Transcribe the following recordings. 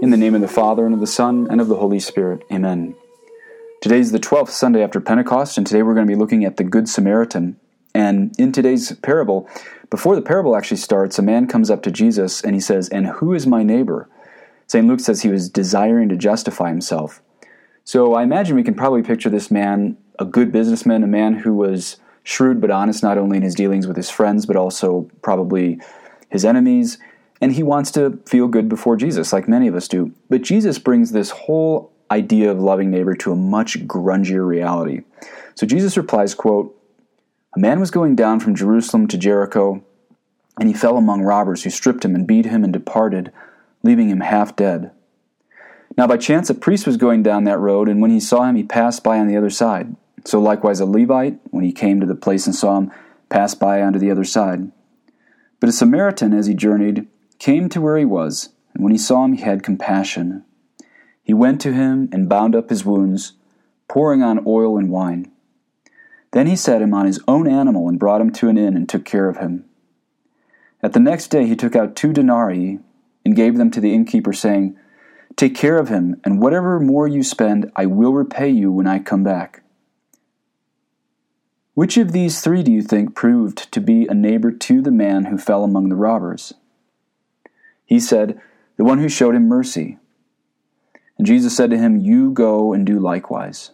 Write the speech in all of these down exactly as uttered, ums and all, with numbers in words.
In the name of the Father, and of the Son, and of the Holy Spirit. Amen. Today is the twelfth Sunday after Pentecost, and today we're going to be looking at the Good Samaritan. And in today's parable, before the parable actually starts, a man comes up to Jesus and he says, "And who is my neighbor?" Saint Luke says he was desiring to justify himself. So I imagine we can probably picture this man, a good businessman, a man who was shrewd but honest not only in his dealings with his friends, but also probably his enemies. And he wants to feel good before Jesus, like many of us do. But Jesus brings this whole idea of loving neighbor to a much grungier reality. So Jesus replies, quote, "A man was going down from Jerusalem to Jericho, and he fell among robbers who stripped him and beat him and departed, leaving him half dead. Now by chance a priest was going down that road, and when he saw him, he passed by on the other side. So likewise a Levite, when he came to the place and saw him, passed by onto the other side. But a Samaritan, as he journeyed, came to where he was, and when he saw him, he had compassion. He went to him and bound up his wounds, pouring on oil and wine. Then he set him on his own animal and brought him to an inn and took care of him. At the next day he took out two denarii and gave them to the innkeeper, saying, 'Take care of him, and whatever more you spend, I will repay you when I come back.' Which of these three do you think proved to be a neighbor to the man who fell among the robbers?" He said, "The one who showed him mercy." And Jesus said to him, "You go and do likewise."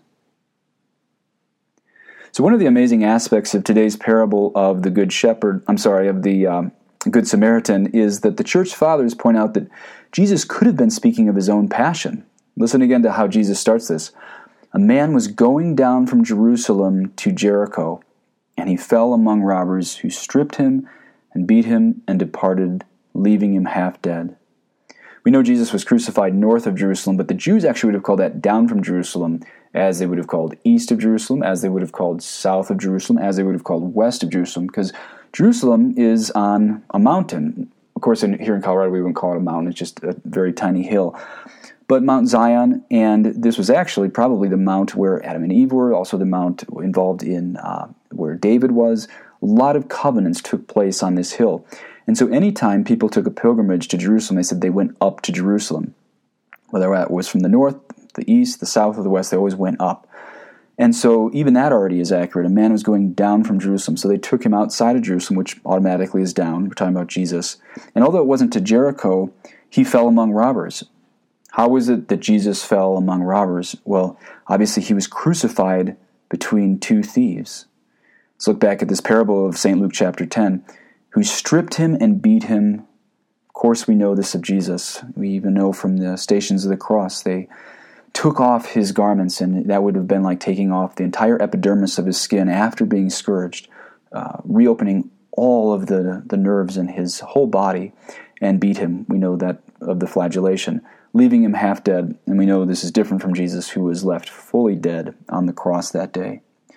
So one of the amazing aspects of today's parable of the Good Shepherd, I'm sorry, of the um, Good Samaritan, is that the Church Fathers point out that Jesus could have been speaking of his own passion. Listen again to how Jesus starts this. "A man was going down from Jerusalem to Jericho, and he fell among robbers who stripped him and beat him and departed, leaving him half dead." We know Jesus was crucified north of Jerusalem, but the Jews actually would have called that down from Jerusalem, as they would have called east of Jerusalem, as they would have called south of Jerusalem, as they would have called west of Jerusalem, because Jerusalem is on a mountain. Of course, in, here in Colorado, we wouldn't call it a mountain. It's just a very tiny hill. But Mount Zion, and this was actually probably the mount where Adam and Eve were, also the mount involved in uh, where David was. A lot of covenants took place on this hill. And so anytime people took a pilgrimage to Jerusalem, they said they went up to Jerusalem. Whether it was from the north, the east, the south, or the west, they always went up. And so even that already is accurate. A man was going down from Jerusalem, so they took him outside of Jerusalem, which automatically is down. We're talking about Jesus. And although it wasn't to Jericho, he fell among robbers. How was it that Jesus fell among robbers? Well, obviously he was crucified between two thieves. Let's look back at this parable of Saint Luke chapter ten. Who stripped him and beat him. Of course we know this of Jesus. We even know from the Stations of the Cross, they took off his garments, and that would have been like taking off the entire epidermis of his skin after being scourged, uh, reopening all of the, the nerves in his whole body, and beat him. We know that of the flagellation, leaving him half dead, and we know this is different from Jesus, who was left fully dead on the cross that day.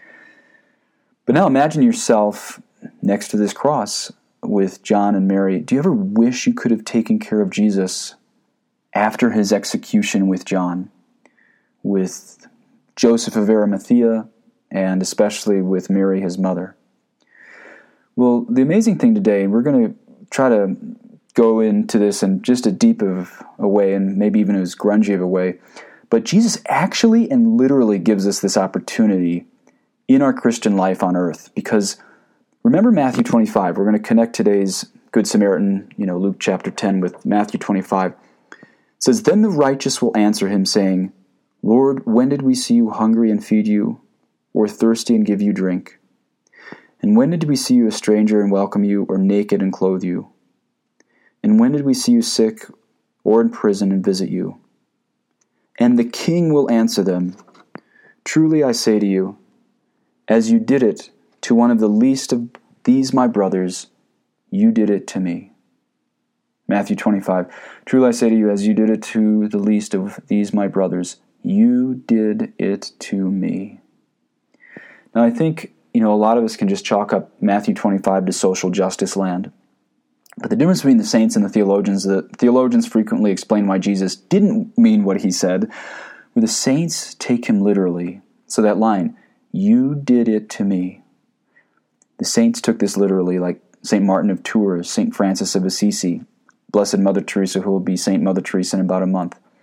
But now imagine yourself next to this cross with John and Mary. Do you ever wish you could have taken care of Jesus after his execution with John, with Joseph of Arimathea, and especially with Mary, his mother? Well, the amazing thing today, and we're going to try to go into this in just a deep of a way, and maybe even as grungy of a way, but Jesus actually and literally gives us this opportunity in our Christian life on earth, because remember Matthew twenty-five. We're going to connect today's Good Samaritan, you know, Luke chapter ten, with Matthew twenty-five. It says, "Then the righteous will answer him, saying, 'Lord, when did we see you hungry and feed you, or thirsty and give you drink? And when did we see you a stranger and welcome you, or naked and clothe you? And when did we see you sick or in prison and visit you?' And the king will answer them, 'Truly I say to you, as you did it to one of the least of these my brothers, you did it to me.'" Matthew twenty-five, "Truly I say to you, as you did it to the least of these my brothers, you did it to me." Now I think, you know, a lot of us can just chalk up Matthew twenty-five to social justice land. But the difference between the saints and the theologians, the theologians frequently explain why Jesus didn't mean what he said, where the saints take him literally. So that line, "You did it to me." The saints took this literally, like Saint Martin of Tours, Saint Francis of Assisi, Blessed Mother Teresa, who will be Saint Mother Teresa in about a month.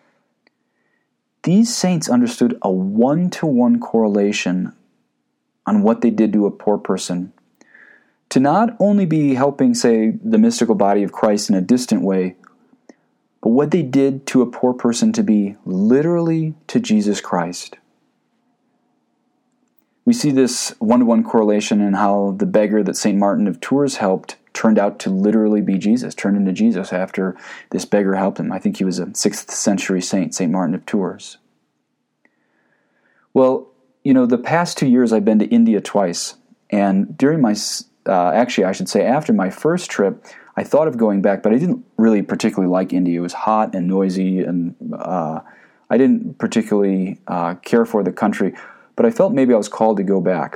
these saints understood a one-to-one correlation on what they did to a poor person, to not only be helping, say, the mystical body of Christ in a distant way, but what they did to a poor person to be literally to Jesus Christ. We see this one-to-one correlation in how the beggar that Saint Martin of Tours helped turned out to literally be Jesus, turned into Jesus after this beggar helped him. I think he was a sixth century saint, Saint Martin of Tours. Well, you know, the past two years I've been to India twice, and during my, uh, actually I should say after my first trip, I thought of going back, but I didn't really particularly like India. It was hot and noisy, and uh, I didn't particularly uh, care for the country, but I felt maybe I was called to go back.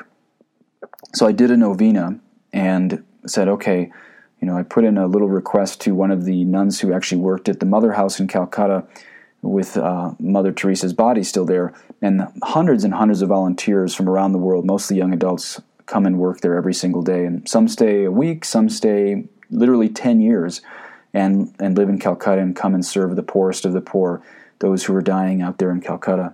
So I did a novena and said, okay, you know, I put in a little request to one of the nuns who actually worked at the Mother House in Calcutta with uh, Mother Teresa's body still there, and hundreds and hundreds of volunteers from around the world, mostly young adults, come and work there every single day, and some stay a week, some stay literally ten years, and, and live in Calcutta and come and serve the poorest of the poor, those who are dying out there in Calcutta.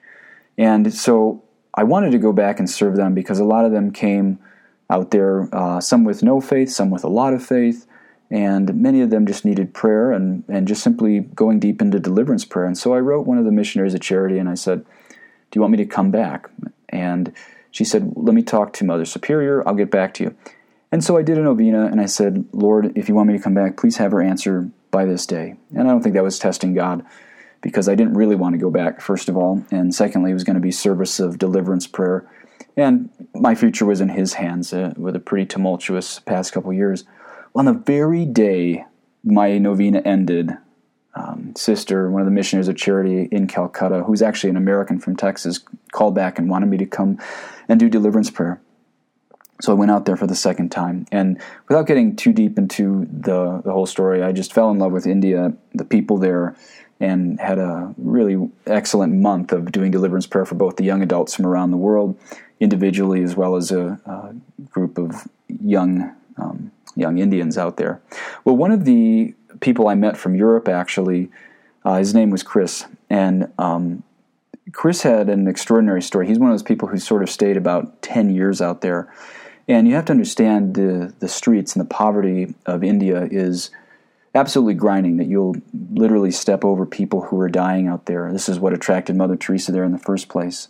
And so I wanted to go back and serve them because a lot of them came out there, uh, some with no faith, some with a lot of faith, and many of them just needed prayer and, and just simply going deep into deliverance prayer. And so I wrote one of the missionaries of charity and I said, do you want me to come back? And she said, let me talk to Mother Superior, I'll get back to you. And so I did a novena and I said, Lord, if you want me to come back, please have her answer by this day. And I don't think that was testing God, because I didn't really want to go back, first of all, and secondly, it was going to be service of deliverance prayer. And my future was in his hands uh, with a pretty tumultuous past couple years. Well, on the very day my novena ended, um, sister, one of the missionaries of charity in Calcutta, who's actually an American from Texas, called back and wanted me to come and do deliverance prayer. So I went out there for the second time. And without getting too deep into the, the whole story, I just fell in love with India, the people there, and had a really excellent month of doing deliverance prayer for both the young adults from around the world, individually, as well as a, a group of young um, young Indians out there. Well, one of the people I met from Europe, actually, uh, his name was Chris, and um, Chris had an extraordinary story. He's one of those people who sort of stayed about ten years out there, and you have to understand the the streets and the poverty of India is absolutely grinding, that you'll literally step over people who are dying out there. This is what attracted Mother Teresa there in the first place.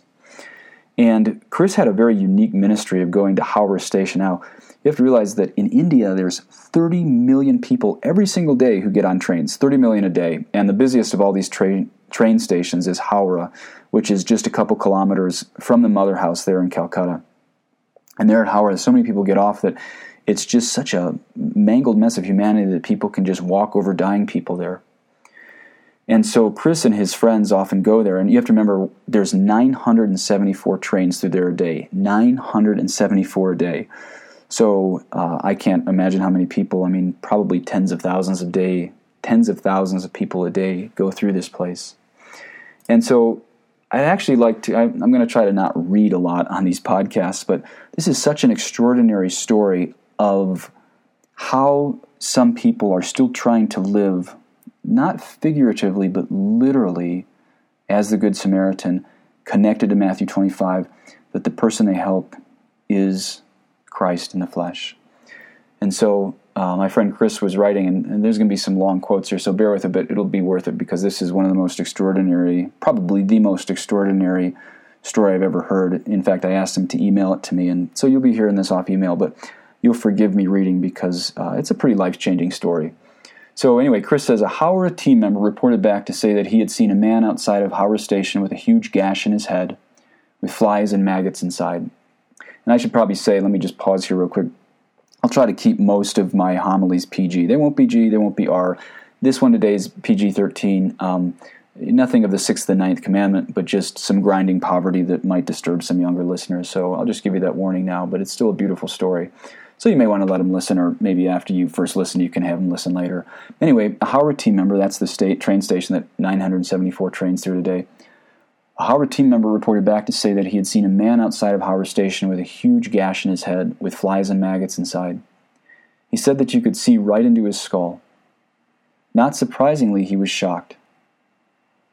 And Chris had a very unique ministry of going to Howrah Station. Now, you have to realize that in India, there's thirty million people every single day who get on trains, thirty million a day. And the busiest of all these train train stations is Howrah, which is just a couple kilometers from the Mother House there in Calcutta. And there at Howrah, so many people get off that it's just such a mangled mess of humanity that people can just walk over dying people there. And so Chris and his friends often go there, and you have to remember there's nine hundred seventy-four trains through there a day. nine hundred seventy-four a day. So uh, I can't imagine how many people, I mean, probably tens of thousands a day, tens of thousands of people a day go through this place. And so I actually like to, I, I'm going to try to not read a lot on these podcasts, but this is such an extraordinary story of how some people are still trying to live, not figuratively, but literally, as the Good Samaritan, connected to Matthew twenty-five, that the person they help is Christ in the flesh. And so uh, my friend Chris was writing, and, and there's going to be some long quotes here, so bear with it, but it'll be worth it, because this is one of the most extraordinary, probably the most extraordinary story I've ever heard. In fact, I asked him to email it to me, and so you'll be hearing this off email, but you'll forgive me reading because uh, it's a pretty life-changing story. So anyway, Chris says, a Howrah team member reported back to say that he had seen a man outside of Howrah Station with a huge gash in his head, with flies and maggots inside. And I should probably say, let me just pause here real quick. I'll try to keep most of my homilies P G. They won't be G, they won't be R. This one today is P G thirteen. Um, nothing of the sixth and ninth commandment, but just some grinding poverty that might disturb some younger listeners. So I'll just give you that warning now, but it's still a beautiful story. So you may want to let them listen, or maybe after you first listen, you can have them listen later. Anyway, a Howrah team member, that's the state train station that nine hundred seventy-four trains through today. A Howrah team member reported back to say that he had seen a man outside of Howrah Station with a huge gash in his head with flies and maggots inside. He said that you could see right into his skull. Not surprisingly, he was shocked.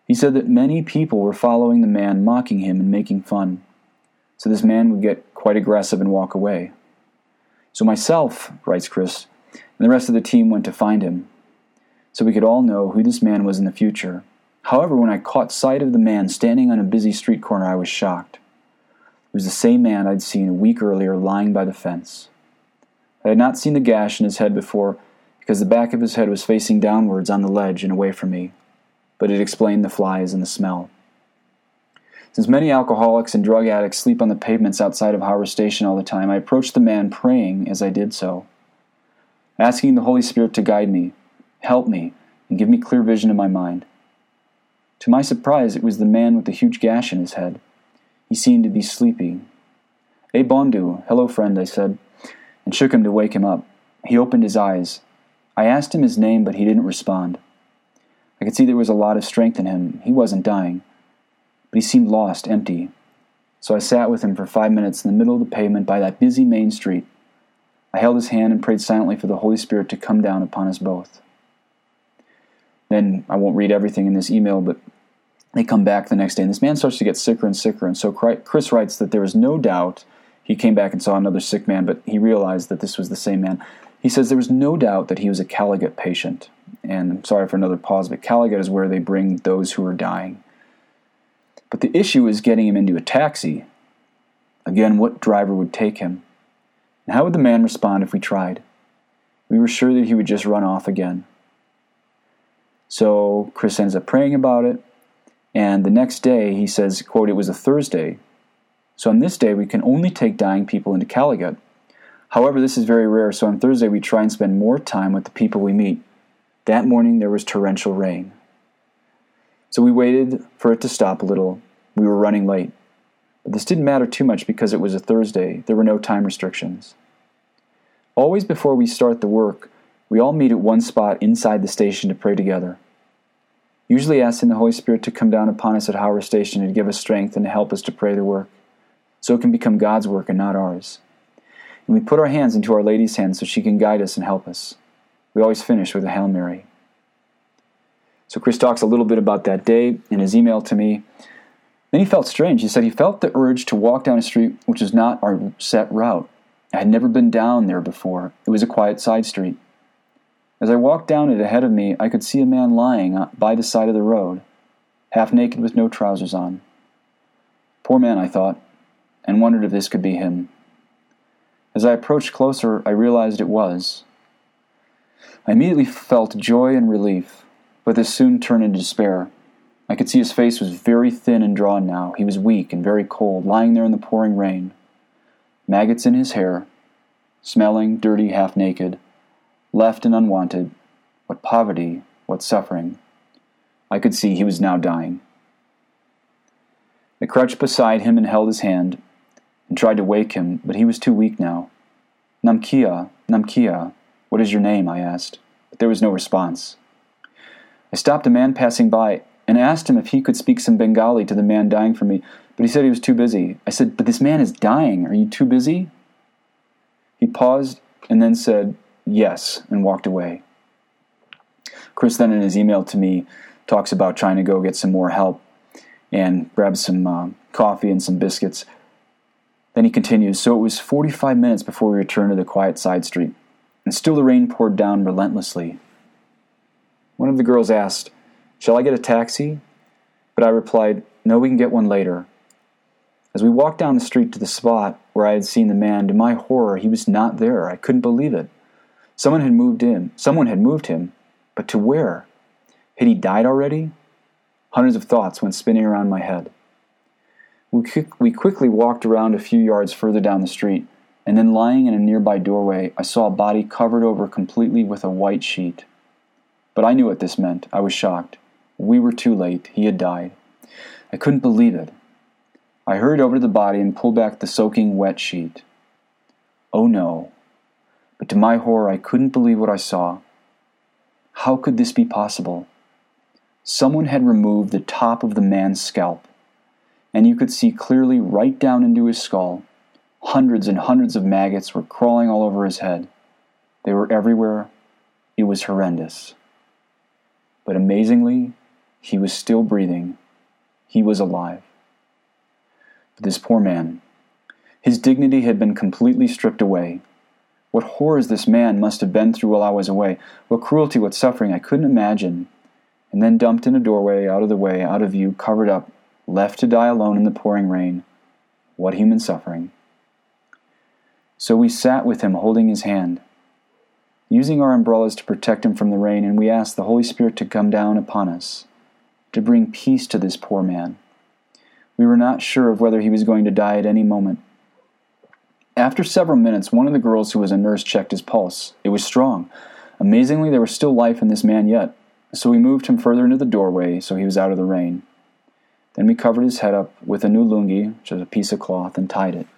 He said that many people were following the man, mocking him and making fun. So this man would get quite aggressive and walk away. So myself, writes Chris, and the rest of the team went to find him, so we could all know who this man was in the future. However, when I caught sight of the man standing on a busy street corner, I was shocked. It was the same man I'd seen a week earlier lying by the fence. I had not seen the gash in his head before because the back of his head was facing downwards on the ledge and away from me, but it explained the flies and the smell. Since many alcoholics and drug addicts sleep on the pavements outside of Howard Station all the time, I approached the man praying as I did so, asking the Holy Spirit to guide me, help me, and give me clear vision in my mind. To my surprise, it was the man with the huge gash in his head. He seemed to be sleepy. "Hey, Bondu, hello friend," I said, and shook him to wake him up. He opened his eyes. I asked him his name, but he didn't respond. I could see there was a lot of strength in him. He wasn't dying, but he seemed lost, empty. So I sat with him for five minutes in the middle of the pavement by that busy main street. I held his hand and prayed silently for the Holy Spirit to come down upon us both. Then, I won't read everything in this email, but they come back the next day, and this man starts to get sicker and sicker, and so Chris writes that there was no doubt he came back and saw another sick man, but he realized that this was the same man. He says there was no doubt that he was a Calicut patient, and I'm sorry for another pause, but Calicut is where they bring those who are dying. But the issue is getting him into a taxi. Again, what driver would take him? And how would the man respond if we tried? We were sure that he would just run off again. So Chris ends up praying about it, and the next day he says, quote, "It was a Thursday. So on this day we can only take dying people into Calicut. However, this is very rare, so on Thursday we try and spend more time with the people we meet. That morning there was torrential rain. So we waited for it to stop a little. We were running late. But this didn't matter too much because it was a Thursday. There were no time restrictions. Always before we start the work, we all meet at one spot inside the station to pray together. Usually asking the Holy Spirit to come down upon us at Howard Station and to give us strength and to help us to pray the work, so it can become God's work and not ours. And we put our hands into Our Lady's hands so she can guide us and help us. We always finish with a Hail Mary." So Chris talks a little bit about that day in his email to me. Then he felt strange. He said he felt the urge to walk down a street which was not our set route. I had never been down there before. It was a quiet side street. As I walked down it ahead of me, I could see a man lying by the side of the road, half naked with no trousers on. Poor man, I thought, and wondered if this could be him. As I approached closer, I realized it was. I immediately felt joy and relief, but this soon turned into despair. I could see his face was very thin and drawn now. He was weak and very cold, lying there in the pouring rain. Maggots in his hair, smelling, dirty, half naked, left and unwanted. What poverty, what suffering. I could see he was now dying. I crouched beside him and held his hand, and tried to wake him, but he was too weak now. "Namkia, Namkia, what is your name?" I asked, but there was no response. I stopped a man passing by and asked him if he could speak some Bengali to the man dying for me, but he said he was too busy. I said, "But this man is dying. Are you too busy?" He paused and then said, "Yes," and walked away. Chris then in his email to me talks about trying to go get some more help and grab some uh, coffee and some biscuits. Then he continues, "So it was forty-five minutes before we returned to the quiet side street, and still the rain poured down relentlessly. One of the girls asked, 'Shall I get a taxi?' But I replied, 'No, we can get one later.' As we walked down the street to the spot where I had seen the man, to my horror, he was not there. I couldn't believe it. Someone had moved in. Someone had moved him. But to where? Had he died already? Hundreds of thoughts went spinning around my head. We, quick, we quickly walked around a few yards further down the street, and then lying in a nearby doorway, I saw a body covered over completely with a white sheet. But I knew what this meant. I was shocked. We were too late. He had died. I couldn't believe it. I hurried over to the body and pulled back the soaking wet sheet. Oh no. But to my horror, I couldn't believe what I saw. How could this be possible? Someone had removed the top of the man's scalp, and you could see clearly right down into his skull. Hundreds and hundreds of maggots were crawling all over his head. They were everywhere. It was horrendous. But amazingly, He was still breathing. He was alive. But this poor man, his dignity had been completely stripped away. What horrors this man must have been through while I was away. What cruelty, what suffering I couldn't imagine. And then dumped in a doorway, out of the way, out of view, covered up, left to die alone in the pouring rain. What human suffering. So we sat with him, holding his hand, using our umbrellas to protect him from the rain, and we asked the Holy Spirit to come down upon us, to bring peace to this poor man. We were not sure of whether he was going to die at any moment. After several minutes, one of the girls who was a nurse checked his pulse. It was strong. Amazingly, there was still life in this man yet, so we moved him further into the doorway so he was out of the rain. Then we covered his head up with a new lungi, which is a piece of cloth, and tied it.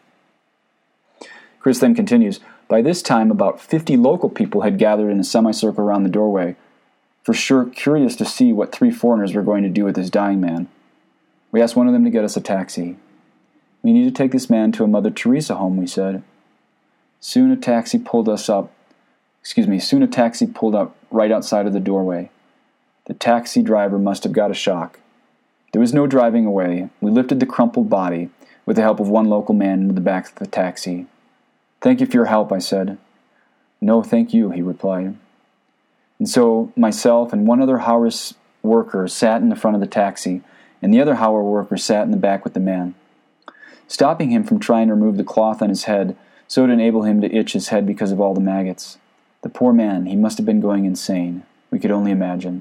Chris then continues, by this time about fifty local people had gathered in a semicircle around the doorway, for sure curious to see what three foreigners were going to do with this dying man. We asked one of them to get us a taxi. We need to take this man to a Mother Teresa home, we said. Soon a taxi pulled us up, excuse me, soon a taxi pulled up right outside of the doorway. The taxi driver must have got a shock. There was no driving away. We lifted the crumpled body, with the help of one local man, into the back of the taxi. Thank you for your help, I said. No, thank you, he replied. And so myself and one other Howard worker sat in the front of the taxi, and the other Howard worker sat in the back with the man, stopping him from trying to remove the cloth on his head so to enable him to itch his head because of all the maggots. The poor man, he must have been going insane. We could only imagine.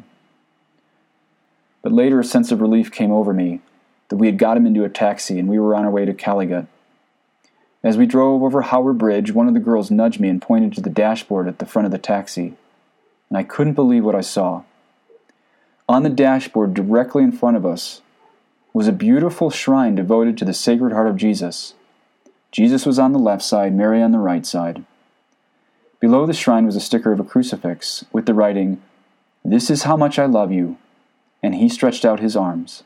But later a sense of relief came over me, that we had got him into a taxi and we were on our way to Calicut. As we drove over Howard Bridge, one of the girls nudged me and pointed to the dashboard at the front of the taxi, and I couldn't believe what I saw. On the dashboard, directly in front of us, was a beautiful shrine devoted to the Sacred Heart of Jesus. Jesus was on the left side, Mary on the right side. Below the shrine was a sticker of a crucifix, with the writing, "This is how much I love you," and he stretched out his arms.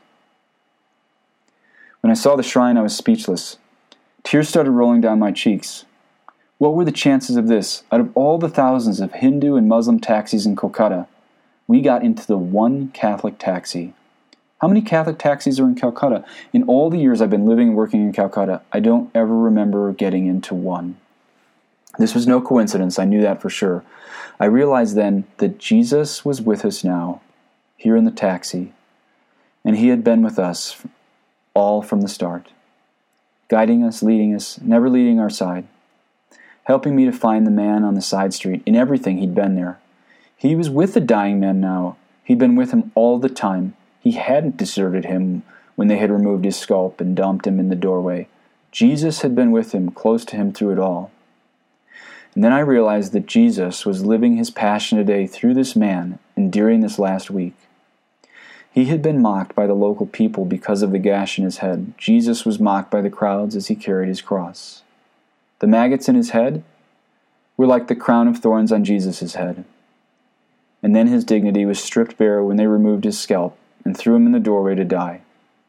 When I saw the shrine, I was speechless. Tears started rolling down my cheeks. What were the chances of this? Out of all the thousands of Hindu and Muslim taxis in Kolkata, we got into the one Catholic taxi. How many Catholic taxis are in Calcutta? In all the years I've been living and working in Calcutta, I don't ever remember getting into one. This was no coincidence, I knew that for sure. I realized then that Jesus was with us now, here in the taxi, and he had been with us all from the start, guiding us, leading us, never leaving our side, helping me to find the man on the side street. In everything, he'd been there. He was with the dying man now. He'd been with him all the time. He hadn't deserted him when they had removed his scalp and dumped him in the doorway. Jesus had been with him, close to him through it all. And then I realized that Jesus was living his passion today through this man and during this last week. He had been mocked by the local people because of the gash in his head. Jesus was mocked by the crowds as he carried his cross. The maggots in his head were like the crown of thorns on Jesus' head. And then his dignity was stripped bare when they removed his scalp and threw him in the doorway to die.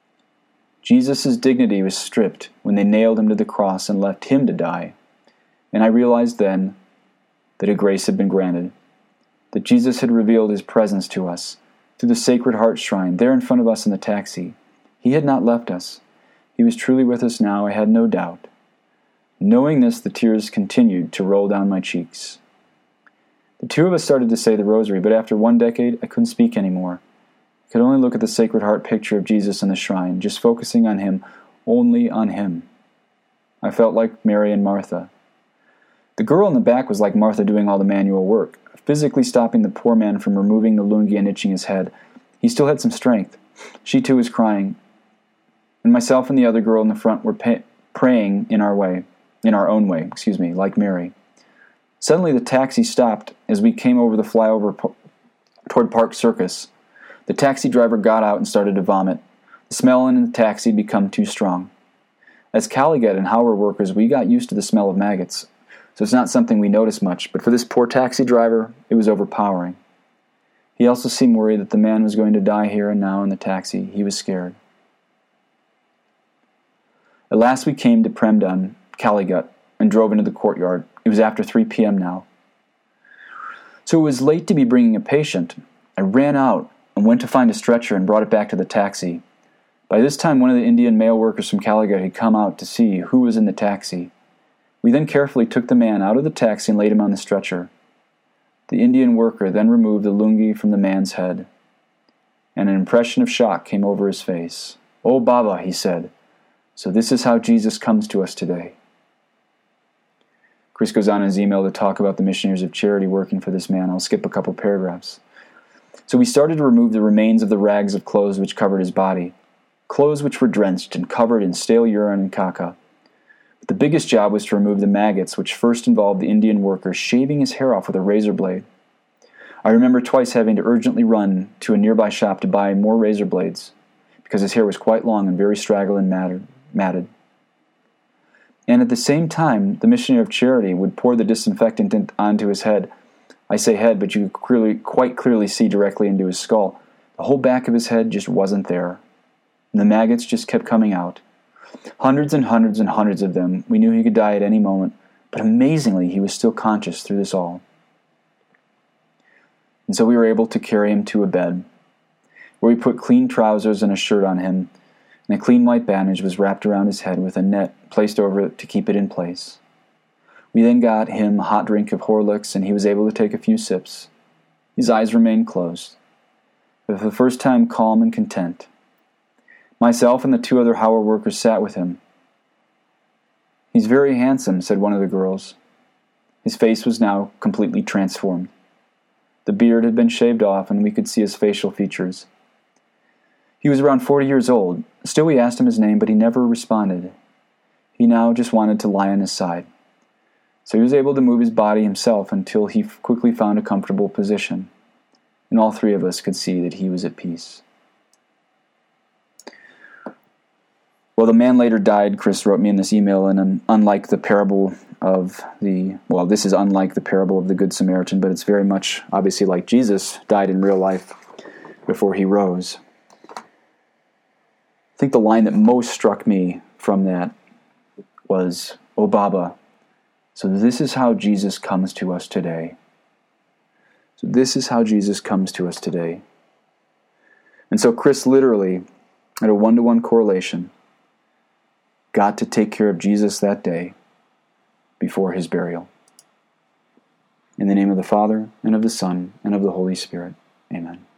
Jesus' dignity was stripped when they nailed him to the cross and left him to die. And I realized then that a grace had been granted, that Jesus had revealed his presence to us through the Sacred Heart Shrine, there in front of us in the taxi. He had not left us. He was truly with us now, I had no doubt. Knowing this, the tears continued to roll down my cheeks. The two of us started to say the rosary, but after one decade, I couldn't speak anymore. I could only look at the Sacred Heart picture of Jesus in the shrine, just focusing on him, only on him. I felt like Mary and Martha. The girl in the back was like Martha doing all the manual work, physically stopping the poor man from removing the lungi and itching his head. He still had some strength. She too was crying. And myself and the other girl in the front were pay- praying in our way, in our own way, excuse me, like Mary. Suddenly the taxi stopped as we came over the flyover po- toward Park Circus. The taxi driver got out and started to vomit. The smell in the taxi had become too strong. As Calicut and Howard workers, we got used to the smell of maggots, so it's not something we notice much, but for this poor taxi driver, it was overpowering. He also seemed worried that the man was going to die here and now in the taxi. He was scared. At last we came to Premdan, Calicut, and drove into the courtyard. It was after three p.m. now. So it was late to be bringing a patient. I ran out, and and went to find a stretcher and brought it back to the taxi. By this time, one of the Indian mail workers from Calicut had come out to see who was in the taxi. We then carefully took the man out of the taxi and laid him on the stretcher. The Indian worker then removed the lungi from the man's head, and an impression of shock came over his face. "Oh, Baba," he said, "so this is how Jesus comes to us today." Chris goes on in his email to talk about the missionaries of charity working for this man. I'll skip a couple paragraphs. So we started to remove the remains of the rags of clothes which covered his body, clothes which were drenched and covered in stale urine and caca. But the biggest job was to remove the maggots, which first involved the Indian worker shaving his hair off with a razor blade. I remember twice having to urgently run to a nearby shop to buy more razor blades, because his hair was quite long and very straggly and matted. matted. And at the same time, the missionary of charity would pour the disinfectant onto his head. I say head, but you could clearly, quite clearly see directly into his skull. The whole back of his head just wasn't there. And the maggots just kept coming out. Hundreds and hundreds and hundreds of them. We knew he could die at any moment, but amazingly, he was still conscious through this all. And so we were able to carry him to a bed, where we put clean trousers and a shirt on him, and a clean white bandage was wrapped around his head with a net placed over it to keep it in place. We then got him a hot drink of Horlicks, and he was able to take a few sips. His eyes remained closed, but for the first time calm and content. Myself and the two other Howard workers sat with him. "He's very handsome," said one of the girls. His face was now completely transformed. The beard had been shaved off, and we could see his facial features. He was around forty years old. Still, we asked him his name, but he never responded. He now just wanted to lie on his side. So he was able to move his body himself until he quickly found a comfortable position. And all three of us could see that he was at peace. Well, the man later died, Chris wrote me in this email, and unlike the parable of the, well, this is unlike the parable of the Good Samaritan, but it's very much, obviously, like Jesus died in real life before he rose. I think the line that most struck me from that was, "Oh, Baba, so this is how Jesus comes to us today." So this is how Jesus comes to us today. And so Chris literally, at a one-to-one correlation, got to take care of Jesus that day before his burial. In the name of the Father, and of the Son, and of the Holy Spirit. Amen.